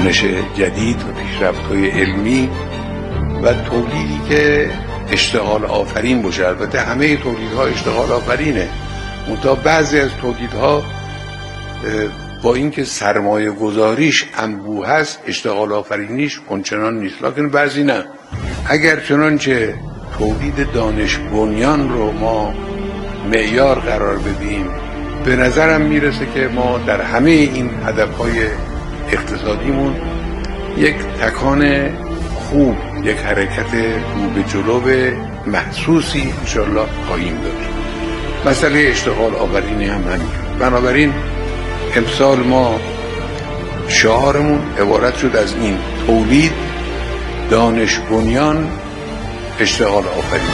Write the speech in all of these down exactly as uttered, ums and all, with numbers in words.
دانش جدید و پیشرفت‌های علمی و تولیدی که اشتغال آفرین باشه. البته همه تولیدها اشتغال آفرینه، منتها بعضی از تولیدها با اینکه سرمایه گذاریش انبوه هست اشتغال آفرینیش اونچنان نیست، لکن بعضی نه. اگر چنانچه تولید دانش بنیان رو ما معیار قرار بدیم، به نظرم میرسه که ما در همه این هدفهای اقتصادیمون یک تکان خوب، یک حرکت رو به جلو محسوسی انشالله خواهیم داشت. مسئله اشتغال آفرینی هم همین. بنابراین امسال ما شعارمون عبارت شد از این: تولید، دانش بنیان، اشتغال آفرین.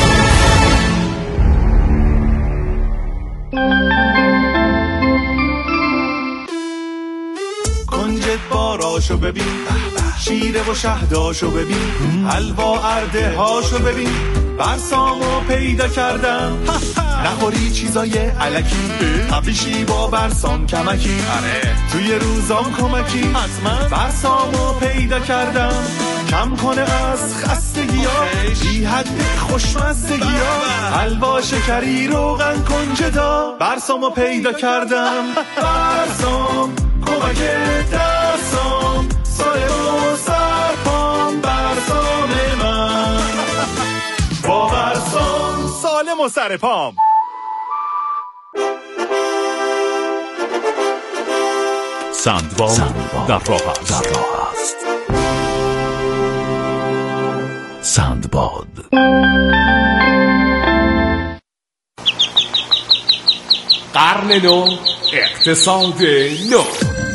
کنجد باراشو ببین، شیره و شهداشو ببین، حلوا ارده هاشو ببین، برسامو پیدا کردم. نخوری چیزای علکی، تبیشی با برسام کمکی، توی روزام کمکی، حتما برسامو پیدا کردم. کم کنه از خستگی ها، بی حد خوشمزدگی ها، حلوا شکری روغن کنجدا، برسامو پیدا کردم. برسام کمک درسام، سایه و سرپام، برسام من با برسام سالم و سرپام. سندباد در راه است. سندباد. قرن نو، اقتصاد نو.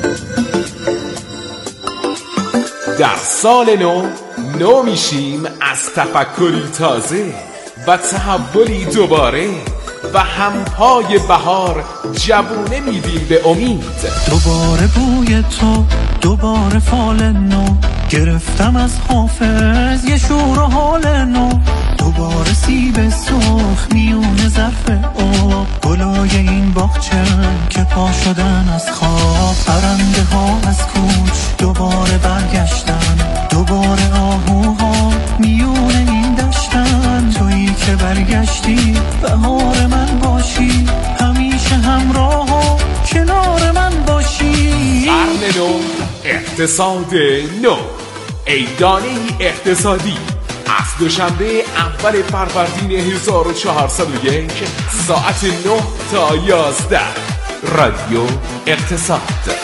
در سال نو نو میشیم از تفکری تازه و تحولی دوباره و همپای بهار جوونه میدیم به امید. دوباره بوی تو، دوباره فال نو، گرفتم از حافظ یه شور و حال نو. دوباره سیب سرخ میونه ظرف آب، گلای این باغچه که پا شدن از خواب. پرنده ها از کوچ دوباره برگشتن، دوباره آهوها میونه این دشتن. تویی که برگشتی بهار من باشی، همیشه همراه و کنار من باشی. قرن نو، اقتصاد نو. ای دانه اقتصادی، از دوشنبه اول فروردین هزار و چهارصد و یک ساعت نه تا یازده، رادیو اقتصاد.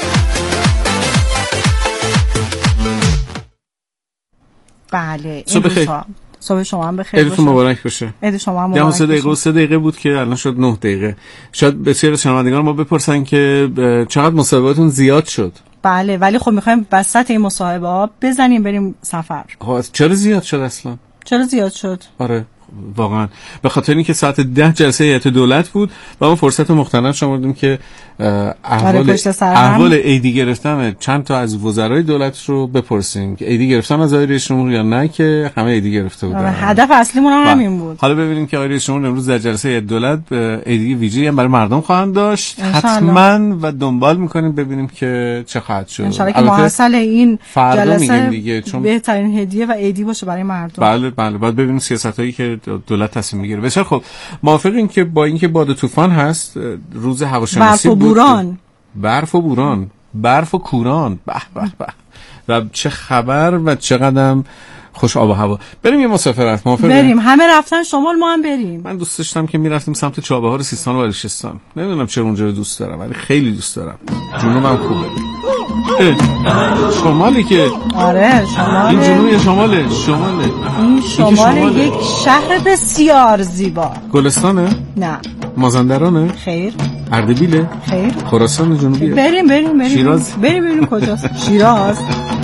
بله، صبح خیر. صبح شما هم بخیر باشه. عیدتون مبارک باشه. عید شما هم مبارک باشه. سه دقیقه و سه دقیقه بود که الان شد نه دقیقه. شاید بسیار از شنوندگان ما بپرسن که چقدر مصاحبهاتون زیاد شد. بله، ولی خب میخوایم وسط این مصاحبه ها بزنیم بریم سفر. ها، چرا زیاد شد اصلا؟ چرا زیاد شد؟ آره واقعا به خاطر اینکه ساعت ده جلسه هیئت دولت بود و ما فرصت مختلف شمردیم که احوال احوال ایدی گرفتن چند تا از وزرای دولت رو بپرسیم که ایدی گرفتن از آقای رئیس جمهور یا نه، که همه ایدی گرفته بودن. هدف اصلیمون هم همین بود. حالا ببینیم که آقای رئیس جمهور امروز در جلسه هیئت دولت ایدی ویژه‌ای هم برای مردم خواهند داشت حتما و دنبال می‌کنیم ببینیم که چه خواهد شد. ان شاءالله که محصل این جلسه دیگه چون بهترین هدیه و ایدی باشه برای مردم. بله بله، بعد ببینیم سیاستایی که دولت تصمیم میگیره. بسیار خب، موافقیم که با اینکه باد طوفان هست، روز هواشناسی برف و بوران، برف و بوران، برف و کوران، به به به، و چه خبر و چقدر خوش آب و هوا. بریم یه مسافرت. موافقی؟ بریم. همه رفتن شمال، ما هم بریم. من دوست داشتم که میرفتیم سمت چابهار، سیستان و بلوچستان. نمیدونم چرا اونجا رو دوست دارم، ولی خیلی دوست دارم. جنوبم خوبه. شمالی که آره شمال، این جنوب یا شماله؟ شماله. این شمال یک شهر بسیار زیبا. گلستانه؟ نه. مازندرانه؟ خیر. اردبیله؟ خیر. خراسان جنوبیه؟ بریم بریم بریم. شیراز؟ بریم بریم کجاست؟ شیراز.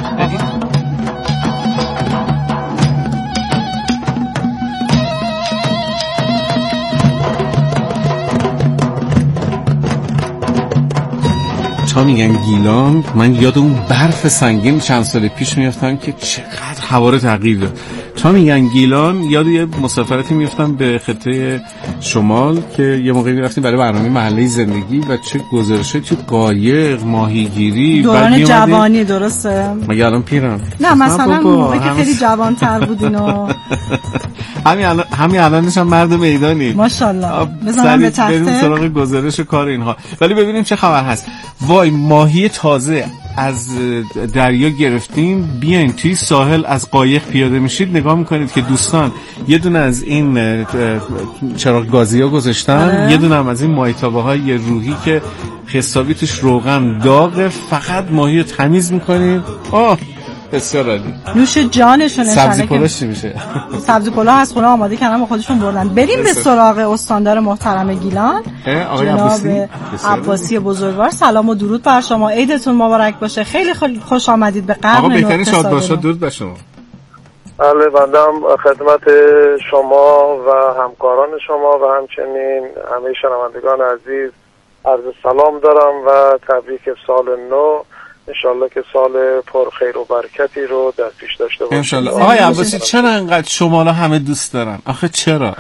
تا میگن گیلان، من یاد اون برف سنگین چند سال پیش میافتم که چقدر هوا رو تغییر داد. تا میگن گیلان یاد یه مسافرتی میفتم به خطه شمال که یه موقعی میرفتیم برای برنامه محله زندگی و چه گزارشی تو قایق ماهیگیری دوران جوانی. درسته؟ مگه الان پیرم؟ نه مثلا موقعی که خیلی جوان‌تر بودین و همین الان همین الانش هم مرد میدانی ماشاءالله. بزنم به تخته بریم سراغ گزارش کار اینها. ولی ببینیم چه خبر هست. وای ماهی تازه از دریا گرفتیم، بیاین توی ساحل از قایق پیاده میشید نگاه میکنید که دوستان یه دونه از این چراغ گازی ها گذاشتن، یه دونه هم از این مایتابه های روحی که حسابی توش روغن داغه، فقط ماهی رو تمیز میکنید. آه بسیار عالی. نوش جانشون. سبزی پلوش چی میشه؟ سبزی پلو از خونه آماده کردن با خودشون بردن. بریم به سراغ استاندار محترم گیلان آقای عباسی. عباسی بزرگوار. سلام و درود بر شما، عیدتون مبارک باشه. خیلی خوش آمدید به قرن. آقا بهترین شاد باشید. درود بر شما. بله بندم خدمت شما و همکاران شما و همچنین همه شنوندگان عزیز عرض سلام دارم و تبریک سال نو. انشالله که سال پر خیر و برکتی رو در پیش داشته باشیم. انشالله. آقای عباسی چرا انقدر شمالا همه دوست دارن؟ آخه چرا؟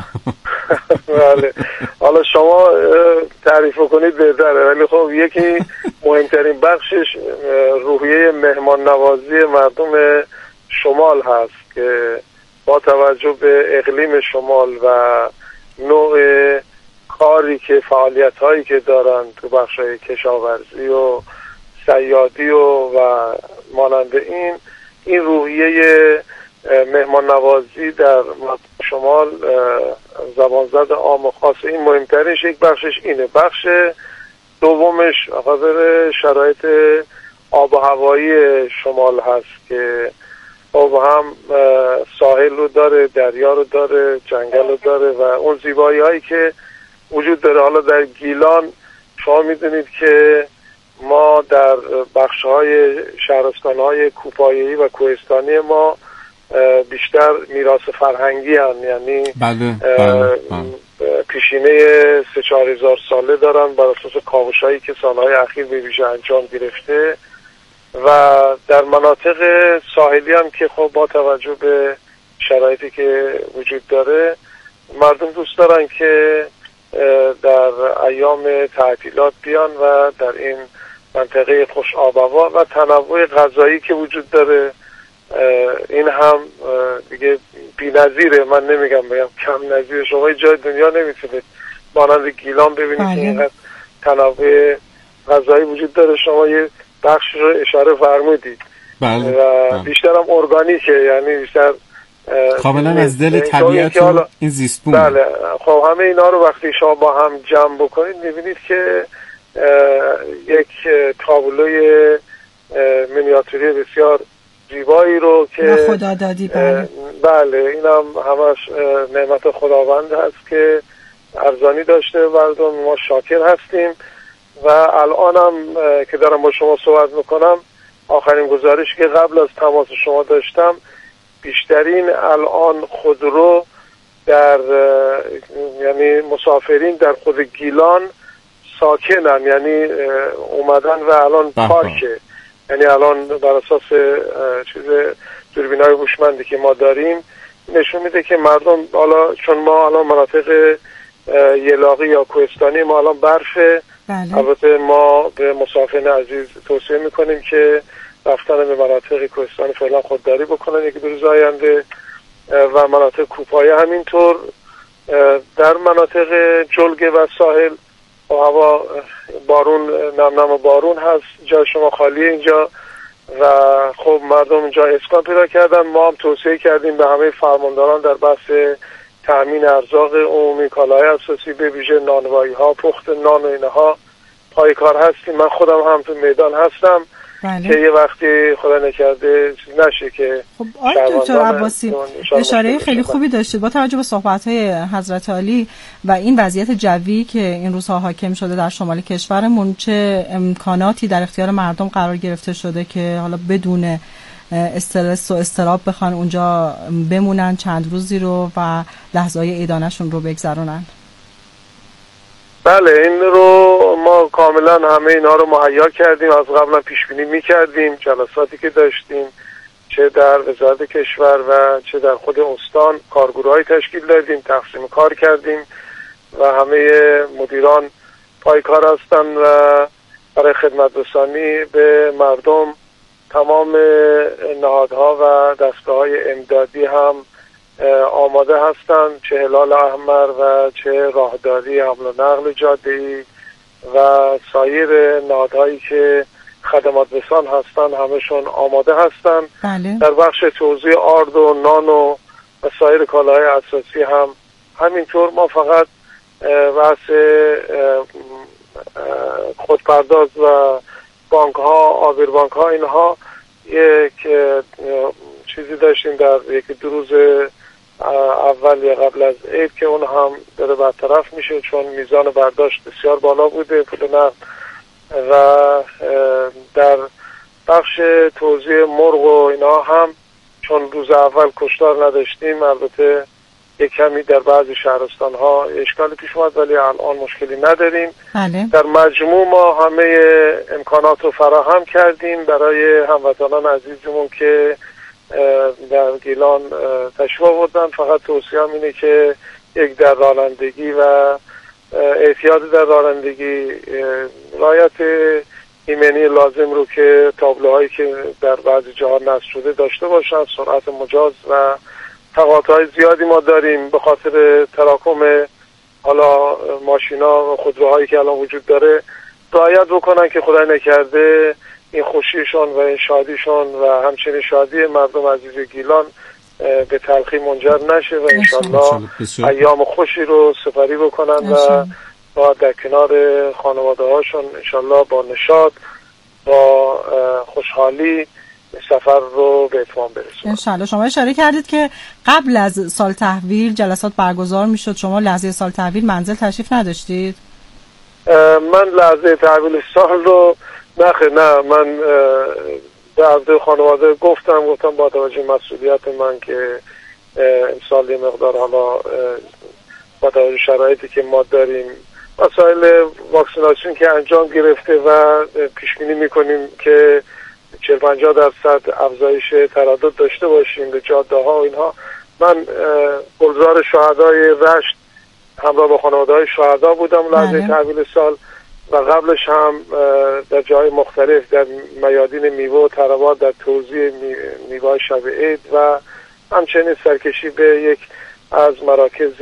بله حالا شما تعریف کنید بهتره، ولی خب یکی مهمترین بخشش روحیه مهمان نوازی مردم شمال هست که با توجه به اقلیم شمال و نوع کاری که فعالیت هایی که دارن تو بخشای کشاورزی و صیادی و و مانند این این روحیه مهمان نوازی در شمال زبانزد عام و خاص. این مهمترینش یک بخشش اینه. بخش دومش خاطر شرایط آب و هوایی شمال هست که خب هم ساحل رو داره، دریا رو داره، جنگل رو داره و اون زیبایی هایی که وجود داره. حالا در گیلان شما میدونید که ما در بخش‌های شهرستان‌های کوهپایه‌ای و کوهستانی ما بیشتر میراث فرهنگی هم، یعنی بله، بله، بله. پیشینه سه چهار هزار ساله دارن بر اساس کاوش‌هایی که سالهای اخیر به ویژه انجام گرفته و در مناطق ساحلی هم که خب با توجه به شرایطی که وجود داره مردم دوست دارن که در ایام تعطیلات بیان و در این منطقه خوش آب و هوا و تنوع غذایی که وجود داره این هم دیگه بی‌نظیره. من نمیگم بگم کم نظیر. شما جای دنیا نمیتونید مانند گیلان ببینید که اینقدر تنوع غذایی وجود داره. شما یه بخش رو اشاره فرمودید بله. و بیشتر هم ارگانیکه، یعنی بیشتر کاملا از دل طبیعت و این زیستبون. بله خب همه اینا رو وقتی شما با هم جمع بکنید میبینید که یک تابلوی منیاتوری بسیار زیبایی رو که خدا دادی. بله, بله این هم همش نعمت خداوند هست که ارزانی داشته مردم. ما شاکر هستیم و الان هم که دارم با شما صحبت میکنم آخرین گزارشی که قبل از تماس شما داشتم بیشترین الان خودرو در یعنی مسافرین در خود گیلان ساکنن، یعنی اومدن و الان پارکه، یعنی الان بر اساس چیز دوربینای هوشمندی که ما داریم نشون میده که مردم حالا چون ما الان مناطق یلاقی یا کوهستانی ما الان برفه. بله. البته ما به مسافرین عزیز توصیه میکنیم که رفتن به مناطق کوهستانی فعلا خودداری بکنن یکی دو روز آینده و مناطق کوهپایه همینطور. در مناطق جلگه و ساحل و هوا بارون نم نم و بارون هست، جای شما خالیه اینجا و خب مردم اینجا اسکان پیدا کردن. ما هم توصیه کردیم به همه فرمانداران در بحث تأمین ارزاق عمومی، کالای اساسی به ویژه نانوایی ها، پخت نان و اینها پای کار هستیم. من خودم هم تو میدان هستم. بله. که یه وقتی خدا نکرده چیز نشه که خب آقای دکتر عباسی اشاره خیلی خوبی داشتید با توجه به صحبت‌های حضرت عالی و این وضعیت جوی که این روزها حاکم شده در شمال کشورمون، چه امکاناتی در اختیار مردم قرار گرفته شده که حالا بدون استرس و استراب بخوان اونجا بمونن چند روزی رو و لحظه‌های عیدانشون رو بگذرونن. بله این رو ما کاملا همه اینا رو مهیا کردیم، از قبلا پیش بینی می‌کردیم، جلساتی که داشتیم چه در وزارت کشور و چه در خود استان کارگروه‌های تشکیل دادیم، تقسیم کار کردیم و همه مدیران پای کار هستن و برای خدمت رسانی به مردم تمام نهادها و دستگاه‌های امدادی هم آماده هستند، چه هلال احمر و چه راهداری حمل و نقل جاده‌ای و سایر نهادهایی که خدمات رسان هستند همشون آماده هستند. بله. در بخش توزیع آرد و نان و سایر کالاهای اساسی هم همینطور. ما فقط بحث خودپرداز و بانک ها، آبر بانک ها، اینها یک چیزی داشتیم در یکی دو روز اول یا قبل از عید که اون هم داره برطرف میشه چون میزان برداشت بسیار بالا بوده پول نقد. و در بخش توزیع مرغ و اینا هم چون روز اول کشتار نداشتیم، البته یک کمی در بعضی شهرستان ها اشکالی پیش اومد ولی الان مشکلی نداریم. بله. در مجموع ما همه امکانات رو فراهم کردیم برای هموطنان عزیزمون که در گیلان تشریف آوردن. فقط توصیه‌ام اینه که یک در رانندگی و احتیاط در رانندگی، رعایت ایمنی لازم رو که تابلوهایی که در بعضی جاها نصب شده داشته باشن، سرعت مجاز و تقاطع‌های زیادی ما داریم به خاطر تراکم حالا ماشینا و خودروهایی که الان وجود داره، رعایت بکنن که خدای نکرده این خوشیشون و این شادیشون و همچنین شادی مردم عزیز گیلان به تلخی منجر نشه و انشالله ایام خوشی رو سپری بکنن و با در کنار خانواده هاشون انشالله با نشاط با خوشحالی سفر رو به اتمام برسونن. انشالله. شما اشاره کردید که قبل از سال تحویل جلسات برگزار میشد، شما لحظه سال تحویل منزل تشریف نداشتید؟ من لحظه تحویل سال رو نخه نه من در خانواده گفتم گفتم با توجه مسئولیت من که امسال یه مقدار حالا با توجه شرایطی که ما داریم مسائل واکسیناسیون که انجام گرفته و پیش بینی میکنیم که چهل پنجاه درصد افزایش تردد داشته باشیم به جاده ها و اینها، من گلزار شهدای رشت همراه با خانواده های شهدا بودم لحظه تحویل سال و قبلش هم در جای مختلف در میادین میوه و طربات در توزیع میوه شب عید و همچنین سرکشی به یک از مراکز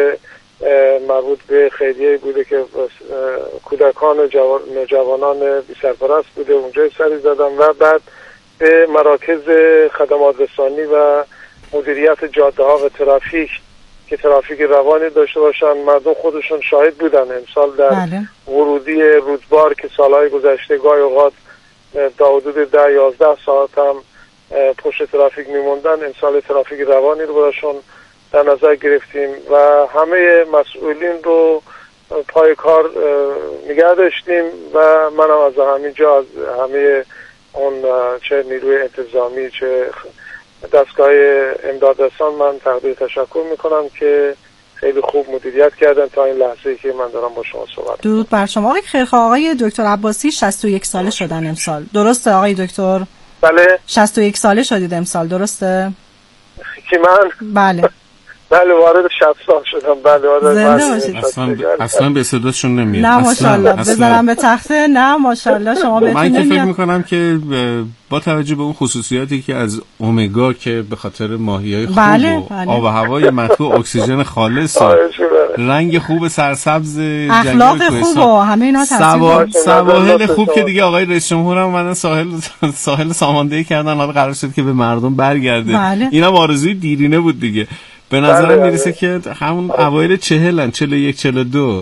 مربوط به خیریه بوده که کودکان و نوجوانان بی سرپرست بوده، اونجا سری زدم و بعد به مراکز خدمات رسانی و مدیریت جاده ها و ترافیک که ترافیک روانی داشته باشن. مردم خودشون شاهد بودن امسال در بله. ورودی رودبار که سالهای گذشته گاهی اوقات تا حدود ده یازده ساعت هم پشت ترافیک میموندن، امسال ترافیک روانی رو براشون در نظر گرفتیم و همه مسئولین رو پای کار نگه داشتیم و منم از همینجا از همه اون چه نیروی انتظامی چه دستگاه امدادرسان من تقدیر تشکر میکنم که خیلی خوب مدیریت کردن تا این لحظه‌ای که من دارم با شما صحبت. درود بر شما. آقای خیرخواه، آقای دکتر عباسی شصت و یک ساله شدن امسال، درسته آقای دکتر؟ بله. شصت و یک ساله شدید امسال، درسته؟ کی من؟ بله. بله وارد شصت سال شدم. بله وارد اصلا اصلا به صداشون نمیاد. نه ماشاءالله بزنم به تخته. نه ماشاءالله شما بهتون نمیاد. من که فکر نمیاد. میکنم که با توجه به اون خصوصیاتی که از اومگا که به خاطر ماهیای خوب بله، و بله. آب و هوای مطبوع اکسیژن خالص و رنگ خوب سرسبز اخلاق خوب و همه اینا سوا... سواحل خوب که دیگه آقای رئیس جمهور هم اومدن ساحل ساحل ساماندهی کردن، حالا قرار شد که به مردم برگرده. بله. اینم آرزوی دیرینه بود دیگه. به نظرم بله میرسه بله. که همون اوایل چهلن چهل و یک چهل و دو.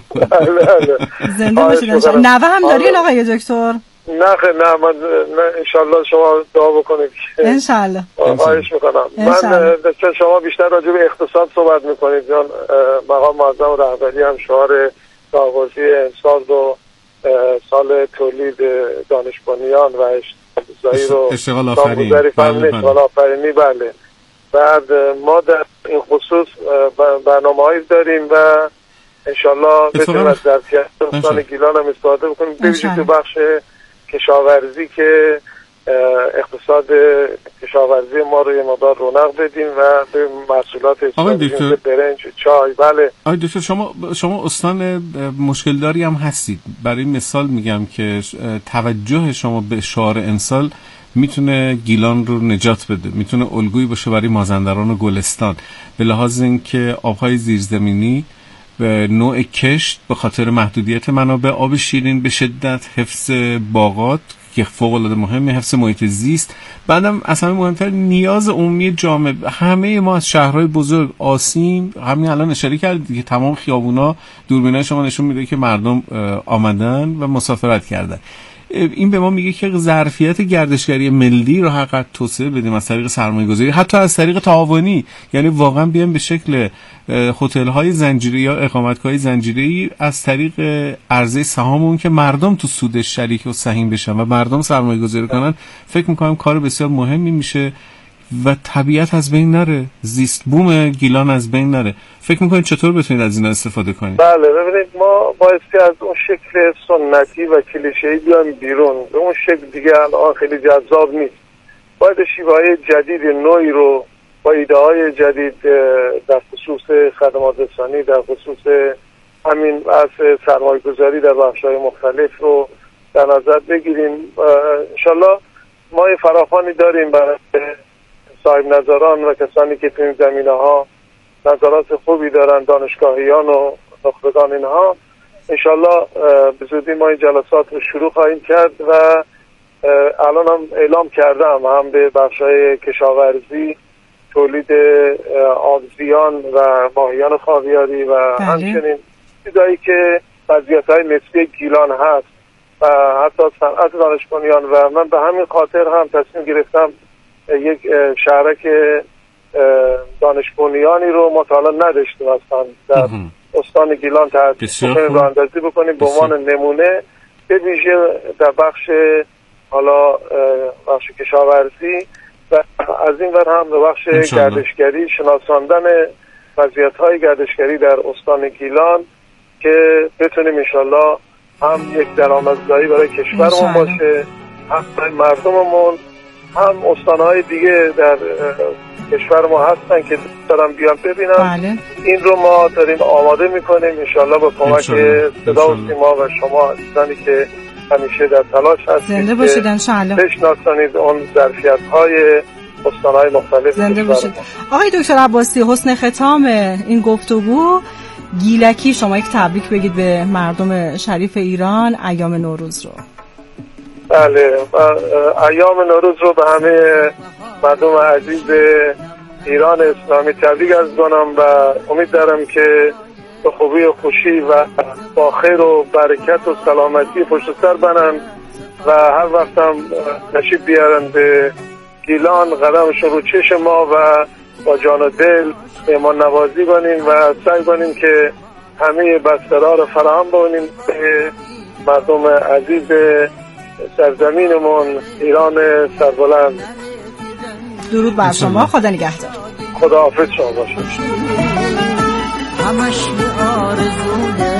زنده باشید. نوه هم دارین آقای دکتر؟ نه نه من انشالله شما دعا بکنید که انشالله. خواهش میکنم. من چون شما بیشتر راجع به اقتصاد صحبت میکنید، چون مقام معظم رهبری هم شعار راهبردی امسال رو سال تولید دانش بنیان و اشتغال رو اشتغال آفرینی اشتغال آفرینی بله. بعد ما در این خصوص برنامه‌هایی داریم و انشالله بتونیم از ظرفیت استان گیلان هم استفاده بکنیم. ببینید تو بخش کشاورزی که اقتصاد کشاورزی ما رو یه مقدار رونق بدیم و به محصولات برنج، چای. بله آقای دکتر، شما شما استان مشکل داری هم هستید. برای مثال میگم که توجه شما به شعار امسال میتونه گیلان رو نجات بده، میتونه الگویی باشه برای مازندران و گلستان به لحاظ اینکه آبهای زیرزمینی به نوع کشت به خاطر محدودیت منابع آب شیرین به شدت، حفظ باغات که فوق العاده مهمه، حفظ محیط زیست، بعدم اصلا مهمتر نیاز عمومی جامعه. همه ما از شهرهای بزرگ آسیم، همین الان اشاره کردید که تمام خیابونا دوربینای شما نشون میده که مردم آمدن و مسافرت کردن. این به ما میگه که ظرفیت گردشگری ملی رو حقیقت توسعه بدیم از طریق سرمایه‌گذاری، حتی از طریق تعاونی، یعنی واقعا بیان به شکل هتل‌های زنجیره‌ای یا اقامتگاه‌های زنجیره‌ای از طریق عرضه سهامون که مردم تو سودش شریک و سهیم بشن و مردم سرمایه‌گذاری کنن. فکر می‌کنم کار بسیار مهمی میشه و طبیعت از بین نره، زیست بوم گیلان از بین نره. فکر می‌کنید چطور بتونید از اینا استفاده کنید؟ بله ببینید، ما بایستی از اون شکل سنتی و کلیشه‌ای بیایم بیرون. به اون شکل دیگه الان خیلی جذاب نیست. باید شیوه‌های جدید نوعی رو با ایده‌های جدید در خصوص خدمات رسانی، در خصوص همین بحث سرمایه‌گذاری در بخش‌های مختلف رو در نظر بگیریم. انشالله ما یه فراخوانی داریم برای صاحب نظران و کسانی که تو این زمینه‌ها نظرات خوبی دارن، دانشگاهیان و نخبگان اینها. انشالله به زودی ما این جلسات رو شروع خواهیم کرد و الان هم اعلام کردم هم به بخش‌های کشاورزی، تولید آبزیان و ماهیان خاویاری و بله. همچنین چیزایی که وضعیت‌های نسبی گیلان هست و حتی صنعت دانش بنیان. و من به همین خاطر هم تصمیم گرفتم یک شهرک دانش بنیانی رو ما تا حالا نداشتیم اصلا در استان گیلان تأسیس کنیم، راه‌اندازی بکنیم به عنوان نمونه، به ویژه در بخش حالا بخش کشاورزی و از این ور هم به بخش گردشگری، شناساندن وضعیت‌های گردشگری در استان گیلان که بتونیم انشالله هم یک درآمدزایی برای کشورمون باشه، هم برای مردممون، هم استانهای دیگه در کشور ما هستن که دارم بیان ببینم. بله. این رو ما داریم آماده میکنیم انشالله با کمک صدا و سیما و شما عزیزانی که همیشه در تلاش هستید. زنده باشید انشالله. بشناسانید اون ظرفیت‌های استانهای مختلف. زنده باشید. آقای دکتر عباسی، حسن ختام این گفتگو گیلکی شما یک تبریک بگید به مردم شریف ایران ایام نوروز رو. بله، ایام نوروز رو به همه مردم عزیز ایران اسلامی تبریک عرض کنم و امید دارم که به خوبی و خوشی و با خیر و برکت و سلامتی پشت سر بنن و هر وقت هم نشیب بیارن به گیلان، قدمشون رو چشم ما و با جان و دل مهمان نوازی کنیم و سعی کنیم که همه بسترها رو فراهم کنیم به مردم عزیز سرزمینمون ایران سربلند. درود بر شما، خدا نگهدار. خدا حافظ شما باشید. همش به آرزوه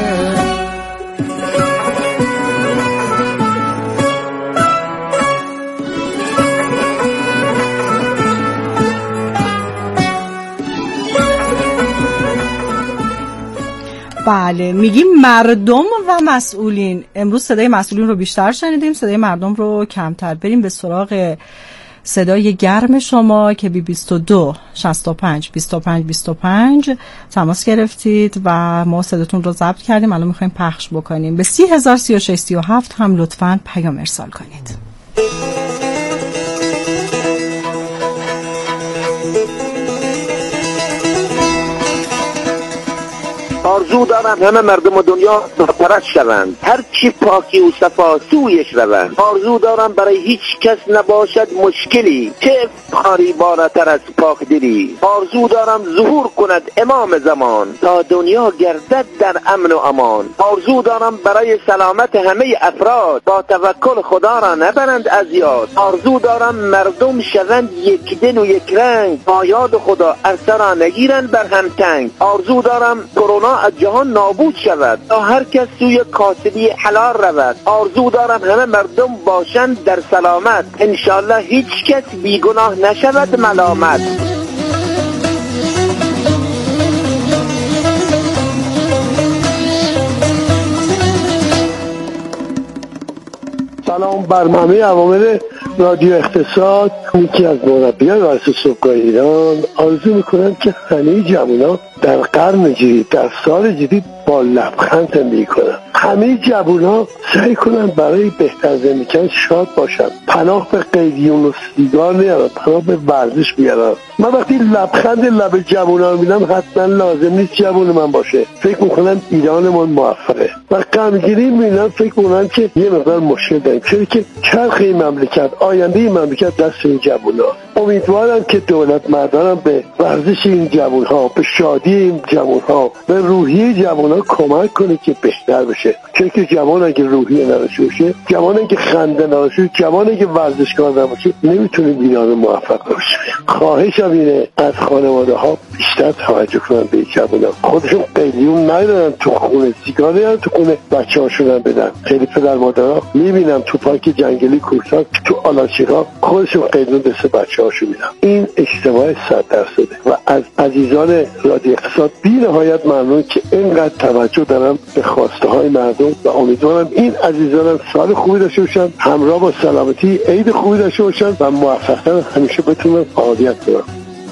بله، میگیم مردم و مسئولین. امروز صدای مسئولین رو بیشتر شنیدیم، صدای مردم رو کمتر. بریم به سراغ صدای گرم شما که بی بیست و دو شصت و پنج بیست و پنج بیست و پنج تماس گرفتید و ما صداتون رو ضبط کردیم، الان میخوایم پخش بکنیم. به سی هزار سی و شش سی و هفت هم لطفاً پیام ارسال کنید. آرزو دارم همه مردم دنیا پرست شوند، هر چی پاکی و صفا سویش روند. آرزو دارم برای هیچ کس نباشد مشکلی، چه افتخاری بالاتر از پاک دلی. آرزو دارم ظهور کند امام زمان، تا دنیا گردد در امن و امان. آرزو دارم برای سلامت همه افراد، با توکل خدا را نبرند از یاد. آرزو دارم مردم شوند یک دل و یک رنگ، با یاد خدا عرصه را نگیرند بر هم تنگ. آرزو دارم کرونا از جهان نابود شود تا هر کس سوی کاسبی حلال رود. آرزو دارم همه مردم باشند در سلامت، انشالله هیچ کس بیگناه نشود ملامت. سلام بر همه عوامل رادیو اقتصاد. یکی از مربیان ورزش صبحگاه ایران آرزو میکنم که همه جوانان در قرن جدید، در سال جدید با لبخند زندگی کنن. همه جوانان سعی کنن برای بهتر زندگی کردن شاد باشن، پناه به قیدیون و سیگار نیارن، پناه به ورزش بیارن. من وقتی لبخند لب جوانان میبینم حتما لازم نیست جوان من باشه، فکر میکنم ایرانمون موفقه. و غمگینی میبینم فکر میکنم که یه مقدار مشکل داریم، چون که چرخ این مملکت، آینده این مملکت دست این جوانان. امیدوارم که دولت مردانم به ورزش این جوانها، به شادی این جوانها، به روحیه جوانها کمک کنه که بهتر بشه. چون که جوان اگه روحیه نداشته باشه، جوان اگه خنده نداشته باشه، جوان اگه ورزشکار نباشه، نمیتونه ایران موفق باشه. خواهشم اینه از خانواده ها بیشتر توجه کنن به جوانان. خودشون قلیون ندارن تو خونه، سیگار ندارن تو خونه بچه هاشون بدن. خیلی پدر مادرها میبینم تو پارک جنگلی کوهستان، تو آلاچیقا خودشون قلیون دست بچه هاشون میدن. این اشتباه صد درصده و از عزیزان رادیو اقتصاد بی نهایت ممنون که اینقدر توجه دارم به خواسته های مردم و امیدوارم این عزیزانم سال خوبی داشته باشن، همراه با سلامتی عید خوبی داشته باشن و موفق‌تر همیشه بتونن فعالیت کنن.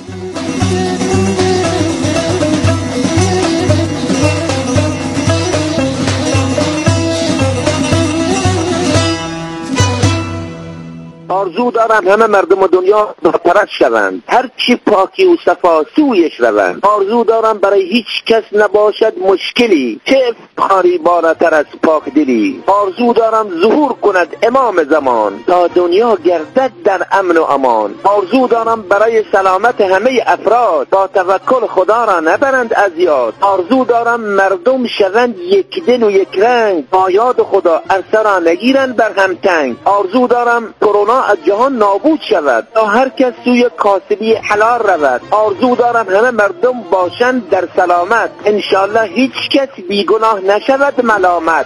آرزو دارم همه مردم دنیا پرست شوند، هر چی پاکی و صفا سویش روند. آرزو دارم برای هیچ کس نباشد مشکلی، چه افتخاری بالاتر از پاک دلی. آرزو دارم ظهور کند امام زمان، تا دنیا گردد در امن و امان. آرزو دارم برای سلامت همه افراد، با توکل خدا را نبرند از یاد. آرزو دارم مردم شوند یک دل و یک رنگ، با یاد خدا عرصه را نگیرند بر هم تنگ. آرزو دارم کرونا از جهان نابود شود، تا هر کس سوی کاسبی حلال رود. آرزو دارم همه مردم باشند در سلامت، انشالله هیچ کس بیگناه نشود ملامت.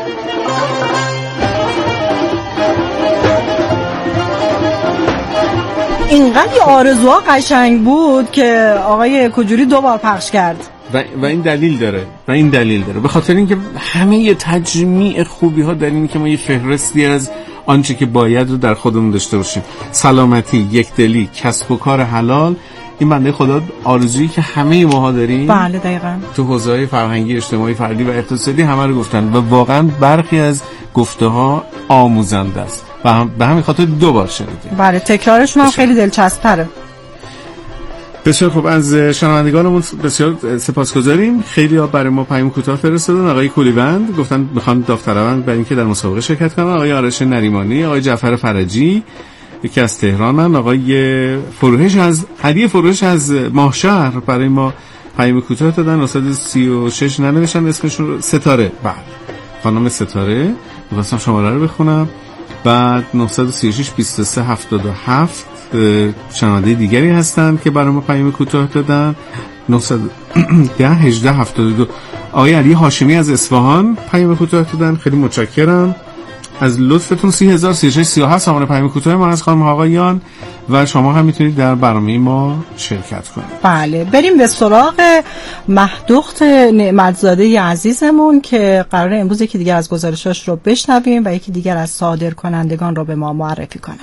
اینقدر آرزوها قشنگ بود که آقای کجوری دو بار پخش کرد و, و این دلیل داره و این دلیل داره به خاطر اینکه همه تجمیع خوبی ها در اینه که ما یه فهرستی از آنچه که باید رو در خودمون داشته باشیم. سلامتی، یکدلی، کسب و کار حلال، این بنده خدا آرزویی که همه ماها داریم. بله دقیقاً. تو حوزه‌های فرهنگی، اجتماعی، فردی و اقتصادی همه رو گفتن و واقعا برخی از گفته ها آموزنده است و هم به همین خاطر دو بار شنیدیم. بله تکرارشون هم خیلی دلچسب‌تره. بسیار خوب، از شنوندگانمون بسیار سپاسگزاریم. خیلی ها برای ما پیام کوتاه فرستادن. آقای کولیوند گفتن میخوان داوطلبند برای اینکه در مسابقه شرکت کنن. آقای آرش نریمانی، آقای جعفر فرجی یکی از تهرانن، آقای فروهش از هدیه فروهش از ماهشهر برای ما پیام کوتاه دادن. نهصد و سی و شش ننوشتن اسمشون، ستاره. بله خانم ستاره. می‌خواستم شماره رو بخونم. بعد نهصد و سی و شش بیست و سه هفتاد و هفت شنونده دیگری هستند که برای ما پیام کوتاه دادن. نهصد و ده هجده هفتاد و دو آقای علی هاشمی از اصفهان پیام کوتاه دادن. خیلی متشکرم از لطفتون. سی هزار سی و شش سی و هفت سامان پیام کوتاه ما از خانم آقایان و شما هم میتونید در برنامه ما شرکت کنید. بله بریم به سراغ مهدخت نعمتزاده عزیزمون که قراره امروز یکی دیگر از گزارشاش رو بشنویم و یکی دیگر از صادرکنندگان رو به ما معرفی کنن.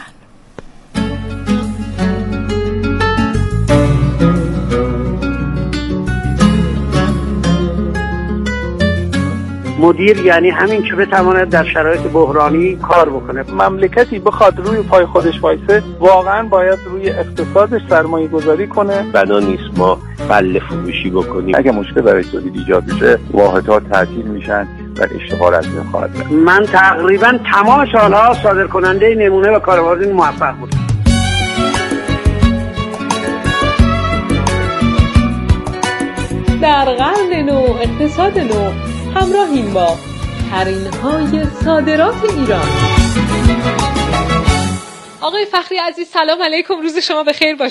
مدیر یعنی همین که بتواند در شرایط بحرانی کار بکنه. مملکتی بخواد روی پای خودش وایسه واقعا باید روی اقتصادش سرمایه گذاری کنه. بنا نیست ما بله فروشی بکنیم. اگه مشکل برای تولید ایجاد بشه واحدها تعطیل میشن و اشتغال از بین خواهد رفت. من تقریبا تمام سالها صادرکننده نمونه و کارآفرین موفق بودم. در قرن نو اقتصاد نو همراهیم با ترین‌های صادرات ایران. آقای فخری عزیز سلام علیکم، روز شما بخیر باشه.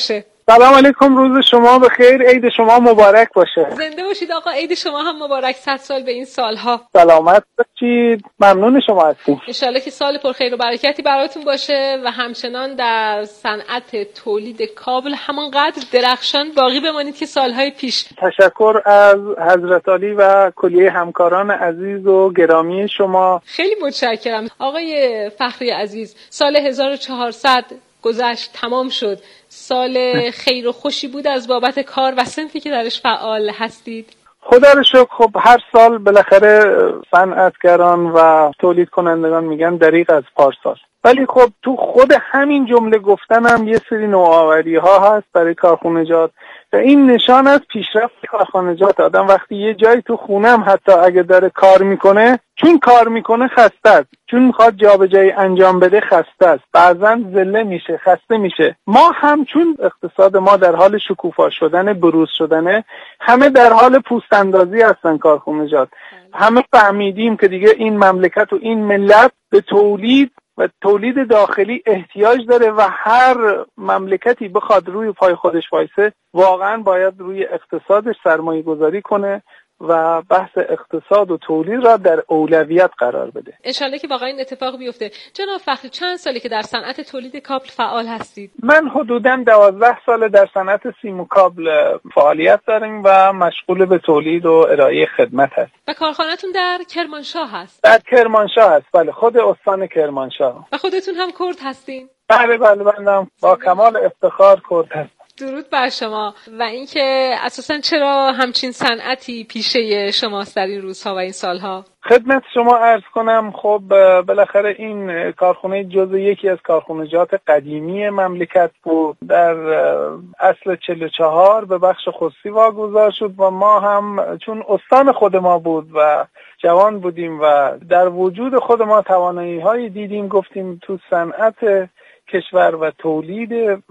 سلام علیکم، روز شما بخیر، عید شما مبارک باشه. زنده باشید آقا، عید شما هم مبارک، صد سال به این سالها. سلامت باشید، ممنون شما هستیم. ان شاءالله که سال پر خیر و برکتی براتون باشه و همچنان در صنعت تولید کابل همانقدر درخشان باقی بمانید که سالهای پیش. تشکر از حضرت عالی و کلیه همکاران عزیز و گرامی شما. خیلی متشکرم آقای فخری عزیز. سال هزار و چهارصد گذشت، تمام شد. سال خیر و خوشی بود از بابت کار و صنفی که درش فعال هستید؟ خدا رو شکر. خب هر سال بالاخره صنعتگران و تولید کنندگان میگن دریغ از پارسال، ولی خب تو خود همین جمله گفتنم یه سری نوآوری ها هست برای کارخانجات و این نشان از پیشرفت کارخانجات. آدم وقتی یه جایی تو خونم حتی اگه داره کار میکنه، چون کار میکنه خسته است، چون میخواد جابجایی انجام بده خسته است، بعضا ذله میشه، خسته میشه. ما هم چون اقتصاد ما در حال شکوفا شدن، بروز شدنه، همه در حال پوست اندازی هستن کارخانجات. همه فهمیدیم که دیگه این مملکت و این ملت به تولید و تولید داخلی احتیاج داره و هر مملکتی بخواد روی پای خودش وایسه واقعا باید روی اقتصادش سرمایه گذاری کنه و بحث اقتصاد و تولید را در اولویت قرار بده. انشالله که واقعا این اتفاق بیفته. جناب فخری، چند سالی که در صنعت تولید کابل فعال هستید؟ من حدوداً دوازده سال در صنعت سیم و کابل فعالیت داریم و مشغول به تولید و ارائه خدمت هست. و کارخانه‌تون در کرمانشاه هست؟ در کرمانشاه هست، بله، خود استان کرمانشاه. و خودتون هم کرد هستین؟ بله بله، من با کمال افتخار کرد هستم. درود بر شما. و اینکه اساساً چرا همچین صنعتی پیشه شماست در این روزها و این سالها؟ خدمت شما عرض کنم، خب بالاخره این کارخانه جزو یکی از کارخانجات قدیمی مملکت بود. در اصل چهل و چهار به بخش خصوصی واگذار شد و ما هم چون استان خود ما بود و جوان بودیم و در وجود خود ما توانایی هایی دیدیم، گفتیم تو صنعت کشور و تولید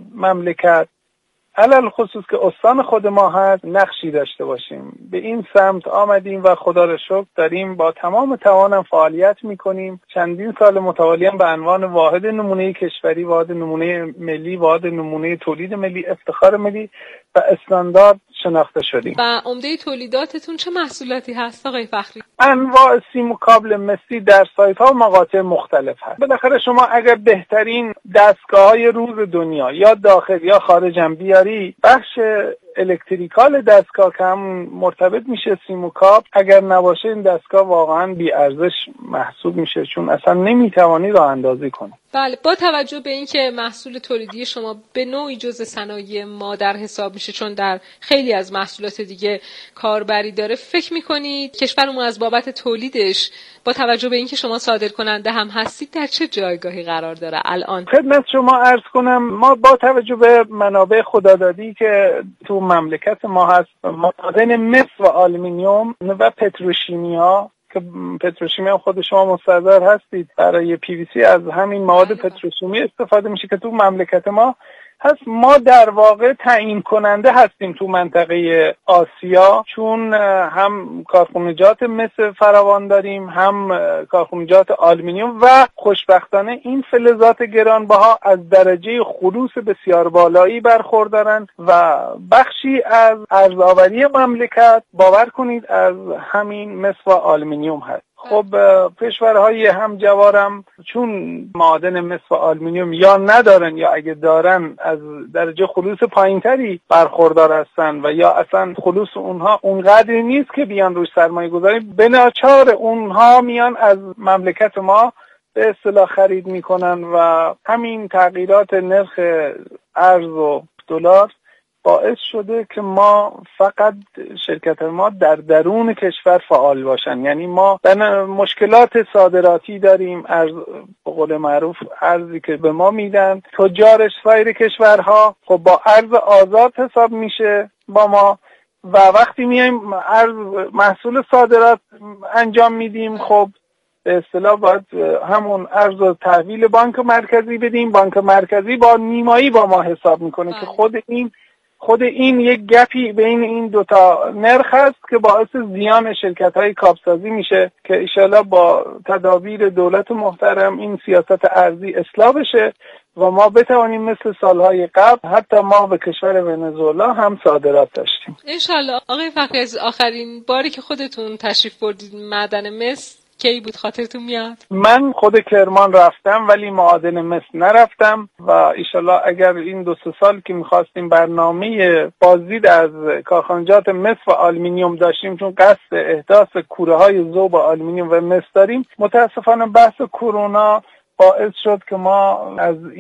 مملکت علل خصوص که استان خود ما هست نقشی داشته باشیم. به این سمت آمدیم و خدا را شکر داریم با تمام توانم فعالیت میکنیم. چندین سال متوالی به عنوان واحد نمونه کشوری، واحد نمونه ملی، واحد نمونه تولید ملی، افتخار ملی و استاندارد شناخته شدیم. و عمده تولیداتتون چه محصولاتی هست آقای فخری؟ انواع سیم و کابل مسی در سایت ها و مقاطع مختلف هست. بالاخره شما اگر بهترین دستگاه‌های روز دنیا یا داخل یا خارج هم بیاری، بخش الکتریکال دستگاه کم مرتبط میشه سیم و کابل. اگر نباشه این دستگاه واقعا بی ارزش محسوب میشه، چون اصلا نمیتوانی راه اندازی کنی. بله، با توجه به اینکه محصول تولیدی شما به نوعی جزء صنایع ما در حساب میشه، چون در خیلی از محصولات دیگه کاربری داره، فکر میکنید کشورمون از بابت تولیدش با توجه به اینکه شما صادر کننده هم هستید در چه جایگاهی قرار داره الان؟ خدمت شما عرض کنم، ما با توجه به منابع خدادادی که تو مملکت ما هست، معادن مس و آلومینیوم و پتروشیمیا که پتروشیمی هم خود شما مستحضر هستید، برای پی وی سی از همین مواد پتروشیمی استفاده میشه که تو مملکت ما هست. ما در واقع تعیین کننده هستیم تو منطقه آسیا، چون هم کارخانجات مثل فراوان داریم، هم کارخانجات آلومینیوم و خوشبختانه این فلزات گرانبها از درجه خلوص بسیار بالایی برخوردارند و بخشی از ارزآوری مملکت باور کنید از همین مس و آلومینیوم هست. خب کشورهای همجوارم چون معادن مس و آلومینیوم یا ندارن یا اگه دارن از درجه خلوص پایینتری برخوردار هستن و یا اصلا خلوص اونها اونقدری نیست که بیان روش سرمایه گذاری، به ناچار اونها میان از مملکت ما به اصطلاح خرید میکنن و همین تغییرات نرخ ارز و دلار باعث شده که ما فقط شرکت ما در درون کشور فعال باشن. یعنی ما مشکلات صادراتی داریم، ارز به قول معروف ارزی که به ما میدن تجارش سایر کشورها خب با ارز آزاد حساب میشه با ما و وقتی میایم ارز محصول صادرات انجام میدیم خب به اصطلاح باید همون ارز و تحویل بانک مرکزی بدیم، بانک مرکزی با نیمایی با ما حساب میکنه که خود این خود این یک گپی بین این دوتا نرخ هست که باعث زیان شرکت‌های کابسازی میشه که انشالله با تدابیر دولت محترم این سیاست ارزی اصلاح بشه و ما بتوانیم مثل سالهای قبل حتی ما به کشور ونزوئلا هم صادرات داشتیم. انشالله. آقای فخری عزیز، آخرین باری که خودتون تشریف بردید معدن مس کی بود خاطرتون میاد؟ من خود کرمان رفتم ولی معادن مس نرفتم و ایشالله اگر این دو سه سال که میخواستیم برنامه بازدید از کارخانجات مس و آلومینیوم داشتیم، چون قصد احداث کوره های ذوب آلومینیوم و مس داریم، متاسفانه بحث کرونا باعث شد که ما از